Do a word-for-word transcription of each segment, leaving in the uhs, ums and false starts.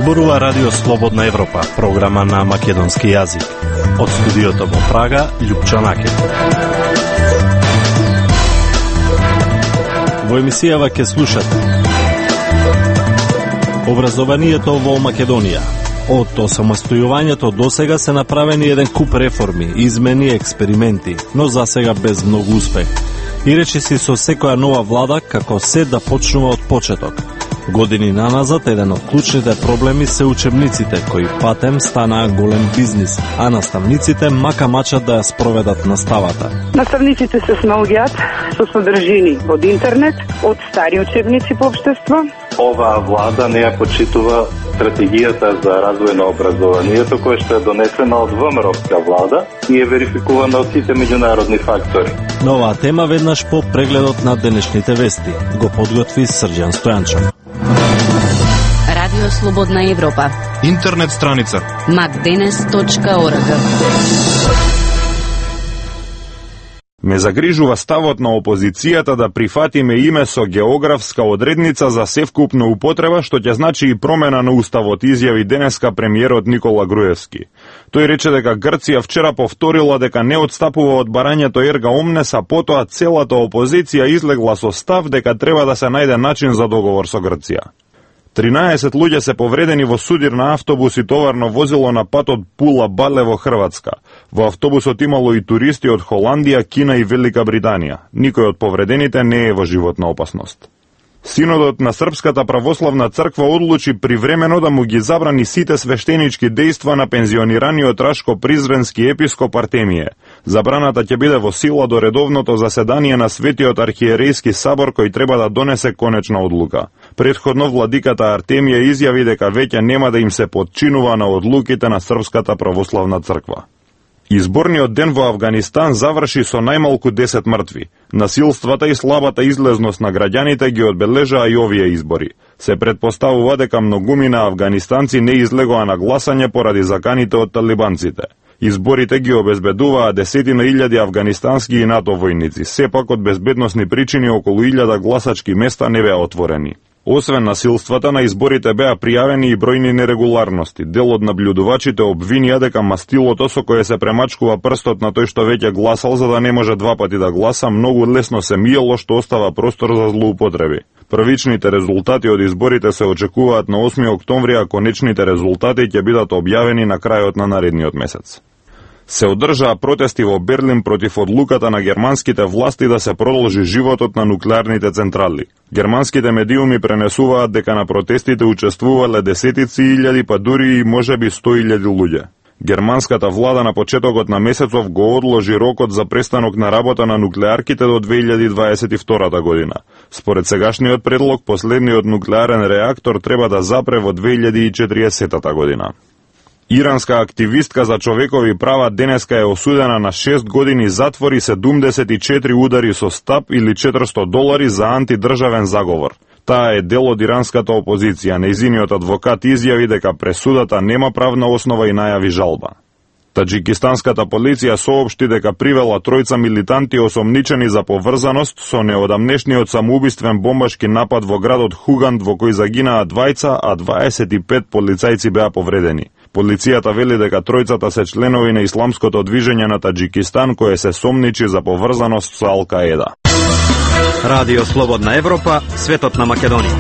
Зборува Радио Слободна Европа, програма на македонски јазик. Од студиото во Прага, Љупчо Накет. Во емисијава ќе слушате образованието во Македонија. Од осамостојувањето до сега се направени еден куп реформи, измени, експерименти, но за сега без многу успех. И речиси со секоја нова влада како се да почнува од почеток. Години наназад, еден од клучните проблеми се учебниците, кои патем станаа голем бизнис, а наставниците мака мачат да ја спроведат наставата. Наставниците се снаоѓаат со содржини од интернет, од стари учебници по општество. Оваа влада не ја почитува стратегијата за развој на образованието, која што е донесена од ВМРО-вска влада и е верификувана од сите меѓународни фактори. На оваа тема веднаш по прегледот на денешните вести го подготви Срđan Стојанчов. Радио Слободна Европа. Интернет страница макденес точка орг. Ме загрижува ставот на опозицијата да прифатиме име со географска одредница за севкупна употреба, што ќе значи и промена на уставот, изјави денеска премиерот Никола Груевски. Тој рече дека Грција вчера повторила дека не отстапува од барањето ерга омнес, а потоа целата опозиција излегла со став дека треба да се најде начин за договор со Грција. тринаесет луѓе се повредени во судир на автобус и товарно возило на патот Пула-Бале во Хрватска. Во автобусот имало и туристи од Холандија, Кина и Велика Британија. Никој од повредените не е во животна опасност. Синодот на Српската православна црква одлучи привремено да му ги забрани сите свештенички дејства на пензионираниот Рашко-Призренски епископ Артемије. Забраната ќе биде во сила до редовното заседание на Светиот архиерејски сабор, кој треба да донесе конечна одлука. Претходно владиката Артемија изјави дека веќе нема да им се подчинува на одлуките на Српската православна црква. Изборниот ден во Авганистан заврши со најмалку десет мртви. Насилствата и слабата излезност на граѓаните ги одбележаа и овие избори. Се предпоставува дека многумина афганистанци не излегоа на гласање поради заканите од талибанците. Изборите ги обезбедуваа десетина илјади афганистански и НАТО војници. Сепак од безбедносни причини околу илјада гласачки места не беа отворени. Освен насилствата, на изборите беа пријавени и бројни нерегуларности. Дел од наблюдувачите обвинија дека мастилото со кое се премачкува прстот на тој што веќе гласал за да не може два пати да гласа, многу лесно се миело, што остава простор за злоупотреби. Првичните резултати од изборите се очекуваат на осми октомври, а конечните резултати ќе бидат објавени на крајот на наредниот месец. Се одржаа протести во Берлин против одлуката на германските власти да се продолжи животот на нуклеарните централи. Германските медиуми пренесуваат дека на протестите учествувале десетици илјади, па дури и можеби сто илјади луѓе. Германската влада на почетокот на месецов го одложи рокот за престанок на работа на нуклеарките до две илјади дваесет и втора година. Според сегашниот предлог, последниот нуклеарен реактор треба да запре во две илјади и четириесета година. Иранска активистка за човекови права денеска е осудена на шест години затвор и седумдесет и четири удари со стап или четиристо долари за антидржавен заговор. Таа е дел од иранската опозиција. Нејзиниот адвокат изјави дека пресудата нема правна основа и најави жалба. Таџикистанската полиција соопшти дека привела тројца милитанти осомничени за поврзаност со неодамнешниот самоубиствен бомбашки напад во градот Хуганд, во кој загинаа двајца, а дваесет и пет полицајци беа повредени. Полицијата вели дека тројцата се членови на исламското движење на Таџикистан, кое се сомничи за поврзаност со Ал-Каеда. Радио Слободна Европа, светот на Македонија.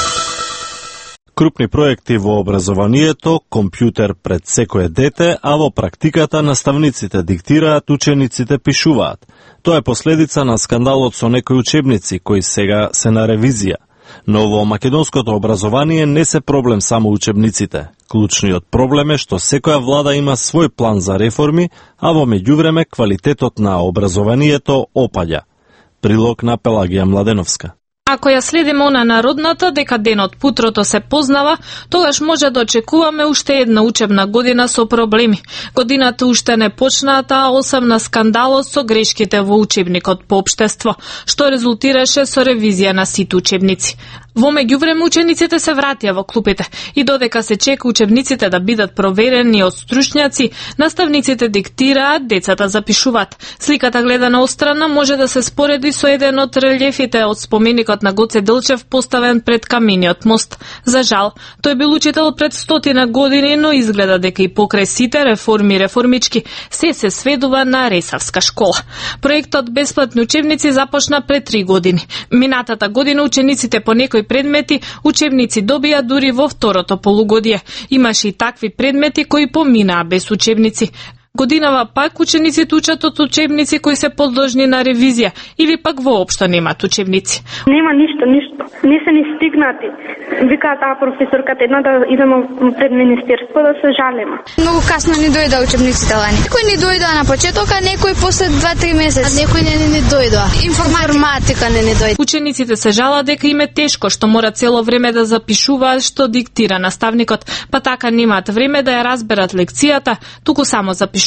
Крупни проекти во образованието, компјутер пред секое дете, а во практиката наставниците диктираат, учениците пишуваат. Тоа е последица на скандалот со некои учебници кои сега се на ревизија. Но во македонското образование не се проблем само учебниците. Клучниот проблем е што секоја влада има свој план за реформи, а во меѓувреме квалитетот на образованието опаѓа. Прилог на Пелагија Младеновска. Ако ја следиме она народната дека денот путрото се познава, тогаш може да очекуваме уште една учебна година со проблеми. Годината уште не почната, а осам на скандалот со грешките во учебникот по општество, што резултираше со ревизија на сите учебници. Во меѓувреме учениците се вратија во клупите и додека се чека учебниците да бидат проверени од стручњаци, наставниците диктираат, децата запишуваат. Сликата гледана острана може да се спореди со еден од релјефите од споменикот на Гоце Делчев поставен пред камениот мост. За жал, тој бил учител пред стотина години, но изгледа дека и покрај сите реформи реформички се се сведува на Ресавска школа. Проектот бесплатни учебници започна пред три години. Минатата година учениците по некои предмети учебници добија дури во второто полугодие. Имаше и такви предмети кои поминаа без учебници. Годинава пак учениците учат од учебници кои се подложни на ревизија или пак воопшто немат учебници. Нема ништо, ништо. Не се ни стигнати. Вика таа професорката една да идеме пред министерство да се жалиме. Многу касно ни дојде учебниците лани. Некои ни дојдоа на почеток, а некои после два-три месеци. А некои не не дојдоа. Информатика не не дојде. Учениците се жалат дека им е тешко што мора цело време да запишуваат што диктира наставникот, па така немаат време да ја разберат лекцијата, туку само запишуваат.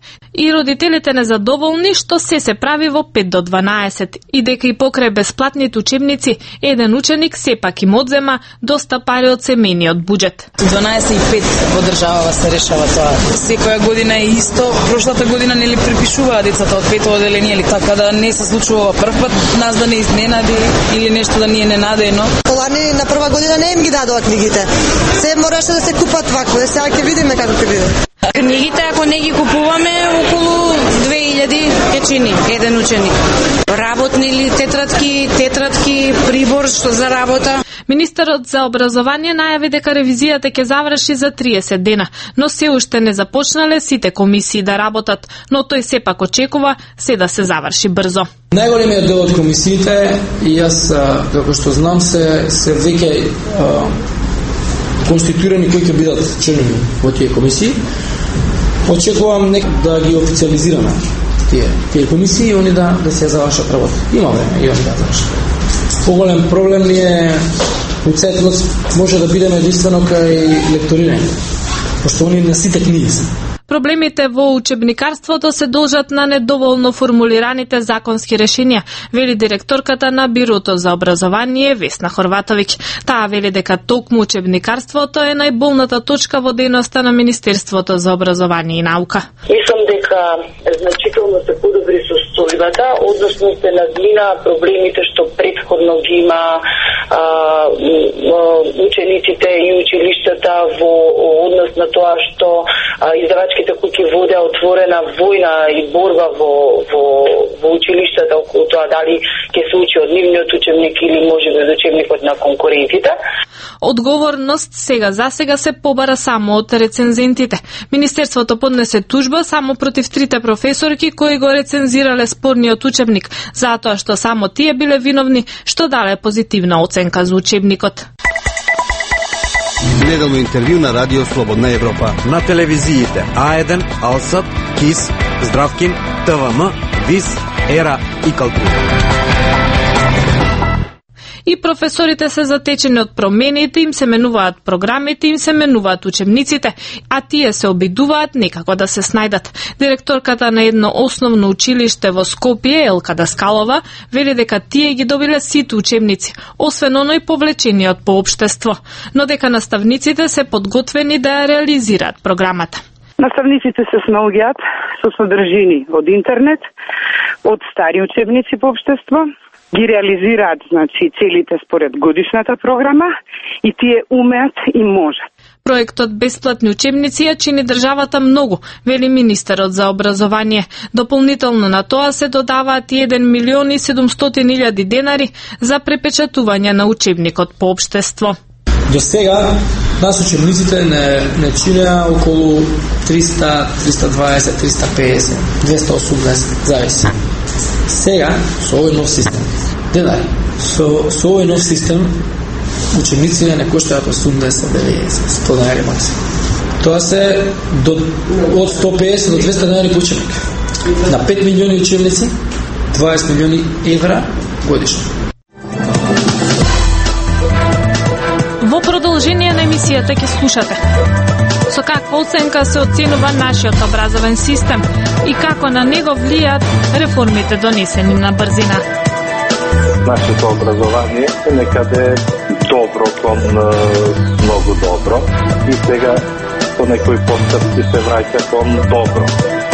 И родителите незадоволни што се се прави во пет до дванаесет и дека и покрај бесплатните учебници еден ученик сепак им одзема доста пари од семејниот буџет. дванаесет и пет во државава се решава тоа. Секоја година е исто. Прошлата година нели препишуваа децата од пето оделение, или така да не се случува прв пат нас да не изненади или нешто да ни е ненадејно. Лани на прва година не им ги дадоа книгите. Се мораше да се купат вако, сега ќе видиме како ќе биде. Книгите, ако не ги купуваме, околу две илјади ќе чини еден ученик. Работни ли тетрадки, тетрадки, прибор што за работа. Министерот за образование најави дека ревизијата ќе заврши за триесет дена, но се уште не започнале сите комисии да работат, но тој сепак очекува се да се заврши брзо. Најголемиот дел од комисиите, и јас, како што знам, се, се веќе конституирани кои ќе бидат членови во тие комисии. Очекувам нека да ги официализираме тие, тие комисии и они да, да се завршат работа. Има време и они да завршат. Поголем проблем ни е уцетност, може да бидеме единствено кај лекторирање, пошто они на сите книги се. Проблемите во учебникарството се должат на недоволно формулираните законски решенија, вели директорката на Бирото за образование Весна Хорватовиќ. Таа вели дека токму учебникарството е најболната точка во дејноста на Министерството за образование и наука. Мислам дека значително се подобри состојбата, односно се надмина проблемите што претходно ги има а, учениците и училиштата во однос на тоа што а, издавачките куќи водеа отворена војна и борба во, во, во училиштата околу тоа дали ќе се учи од нивниот учебник или може би од учебникот на конкурентите. Одговорност сега за сега се побара само од рецензентите. Министерството поднесе тужба само против трите професорки кои го рецензирале спорниот учебник, затоа што само тие биле виновни што дале позитивна оценка за учебникот. Неделно интервју на Радио Слободна Европа. На телевизиите А еден, Алсат, КИС, Здравкин, ТВМ, ВИС, Ера и Калтура. И професорите се затечени од промените, им се менуваат програмите, им се менуваат учебниците, а тие се обидуваат некако да се снајдат. Директорката на едно основно училиште во Скопје, Елка Даскалова, вели дека тие ги добиле сите учебници, освен оној повлечениот по општество, но дека наставниците се подготвени да ја реализираат програмата. Наставниците се снаоѓаат со содржини од интернет, од стари учебници по општество, ги реализираат, значи, целите според годишната програма и тие умеат и можат. Проектот бесплатни учебници ја чини државата многу, вели министерот за образование. Дополнително на тоа се додаваат и еден милион и седумстотини илјади денари за препечатување на учебникот по општество. До сега нас учебниците не, не чинеа околу триста, триста дваесет, триста песет, двеста осумдесет, зависи. Сега, со овој нов систем, денари, со, со овој нов систем, учениците не коштаат осумдесет, деветдесет, сто денари максимум. Тоа се до, од сто песет до двеста денари по учебник. На пет милиони учебници, дваесет милиони евра годишно. Во продолжение на емисијата ќе слушате со каква оценка се оценува нашиот образовен систем и како на него влијаат реформите донесени на брзина. Нашето образование е некаде добро кон многу добро и сега по некои постапки се враќа кон добро.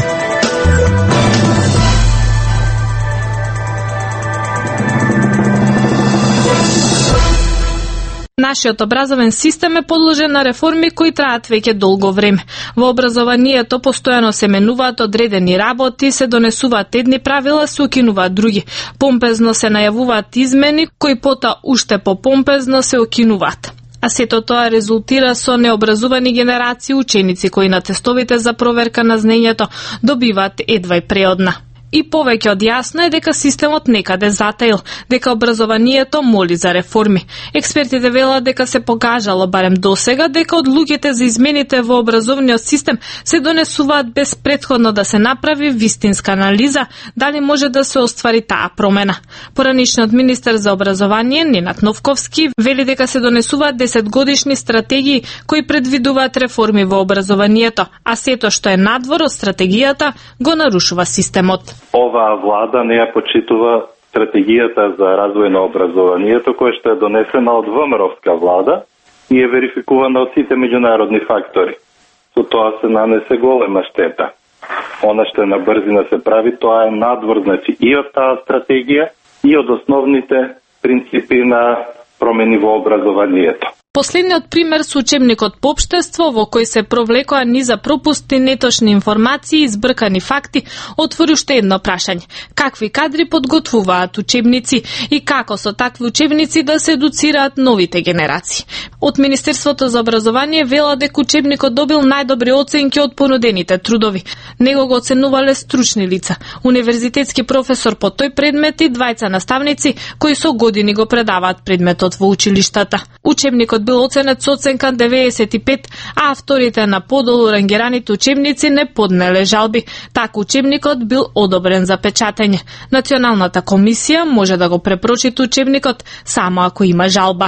Нашиот образовен систем е подложен на реформи кои траат веќе долго време. Во образованието постојано се менуваат одредени работи, се донесуваат едни правила, се укинуваат други. Помпезно се најавуваат измени, кои пота уште попомпезно се укинуваат. А сето тоа резултира со необразувани генерации ученици кои на тестовите за проверка на знаењето добиваат едва и преодна. И повеќе од јасно е дека системот некаде затаил, дека образованието моли за реформи. Експертите велат дека се покажало барем досега дека одлуките за измените во образовниот систем се донесуваат без претходно да се направи вистинска анализа дали може да се оствари таа промена. Поранишниот министер за образование Ненад Новковски вели дека се донесуваат десетгодишни стратегии кои предвидуваат реформи во образованието, а сето што е надвор од стратегијата го нарушува системот. Оваа влада не ја почитува стратегијата за развој на образованието, која што е донесена од ВМРО-вска влада и е верификувана од сите меѓународни фактори. Со тоа се нанесе голема штета. Она што на брзина се прави, тоа е надвор, значи, и од таа стратегија, и од основните принципи на промени во образованието. Последниот пример со учебникот по општество во кој се провлекоа низа пропусти, неточни информации и збркани факти, отвори уште едно прашање. Какви кадри подготвуваат учебници и како со такви учебници да се едуцираат новите генерации? Од Министерството за образование вела дека учебникот добил најдобри оценки од понудените трудови. Него го оценувале стручни лица, универзитетски професор по тој предмет и двајца наставници кои со години го предаваат предметот во училиштата. Учебникот бил оценет со оценка деветдесет и пет, а авторите на подолу рангираните учебници не поднеле жалби. Така учебникот бил одобрен за печатење. Националната комисија може да го препрочита учебникот само ако има жалба.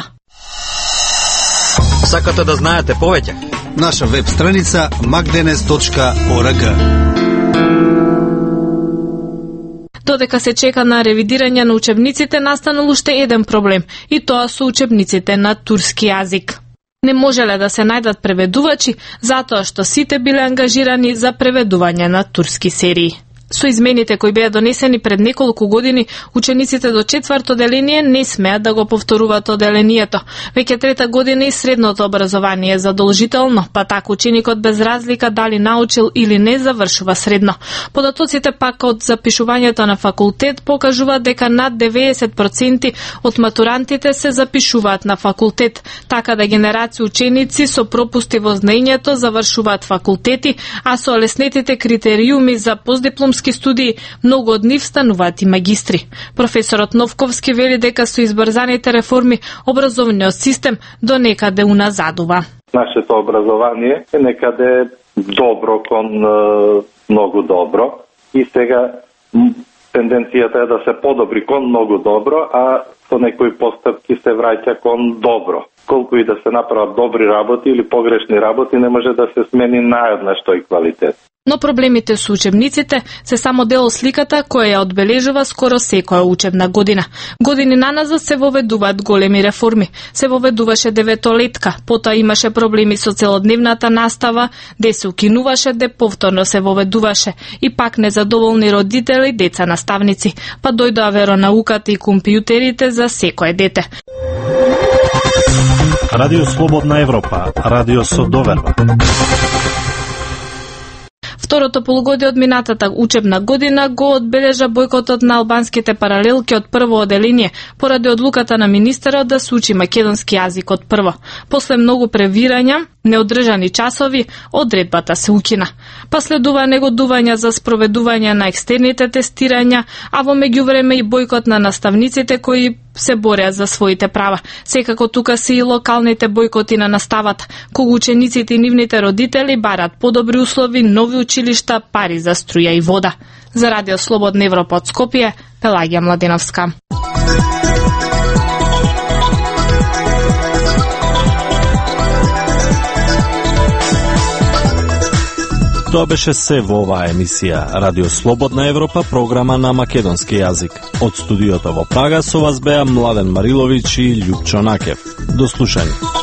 Сакате да знаете повеќе? Наша веб страница макденес точка орг. Додека се чека на ревидирање на учебниците, настанал уште еден проблем, и тоа со учебниците на турски јазик. Не можеле да се најдат преведувачи, затоа што сите биле ангажирани за преведување на турски серии. Со измените кои беа донесени пред неколку години, учениците до четврто деление не смеат да го повторуваат оделението. Веќе трета година и средното образование е задолжително, па така ученикот без разлика дали научил или не завршува средно. Податоците пак од запишувањето на факултет покажуваат дека над деветдесет проценти од матурантите се запишуваат на факултет, така да генерации ученици со пропусти во знаењето завршуваат факултети, а со олеснетите критериуми за постдипломски студии, многу од нив стануваат и магистри. Професорот Новковски вели дека со избрзаните реформи образовниот систем до некаде уназадува. Нашето образование е некаде добро кон многу добро и сега тенденцијата е да се подобри кон многу добро, а со некои постапки се враќа кон добро. Колку и да се направат добри работи или погрешни работи, не може да се смени наеднаш тој квалитет. Но проблемите со учебниците се само дел од сликата која ја одбележува скоро секоја учебна година. Години наназад се воведуваат големи реформи. Се воведуваше деветолетка, потоа имаше проблеми со целодневната настава, де се укинуваше, де повторно се воведуваше. И пак незадоволни родители, деца наставници, па дојдоа веронауката и компјутерите за секое дете. Радио Слободна Европа, радио со доверба. Второто полугодие од минатата учебна година го одбележа бојкотот на албанските паралелки од прво оделение, поради одлуката на министерот да се учи македонски јазик од прво. После многу превирања, неодржани часови, одредбата се укина. Па следува негодување за спроведување на екстерните тестирања, а во меѓувреме и бојкот на наставниците кои се бореа за своите права. Секако тука се и локалните бојкоти на наставата, кога учениците и нивните родители барат подобри услови, нови училишта, пари за струја и вода. За Радио Слободна Европа од Скопје, Пелагија Младеновска. Тоа беше се во оваа емисија Радио Слободна Европа, програма на македонски јазик. Од студиото во Прага со вас беа Младен Мариловиќ и Љупчо Накев. До слушање.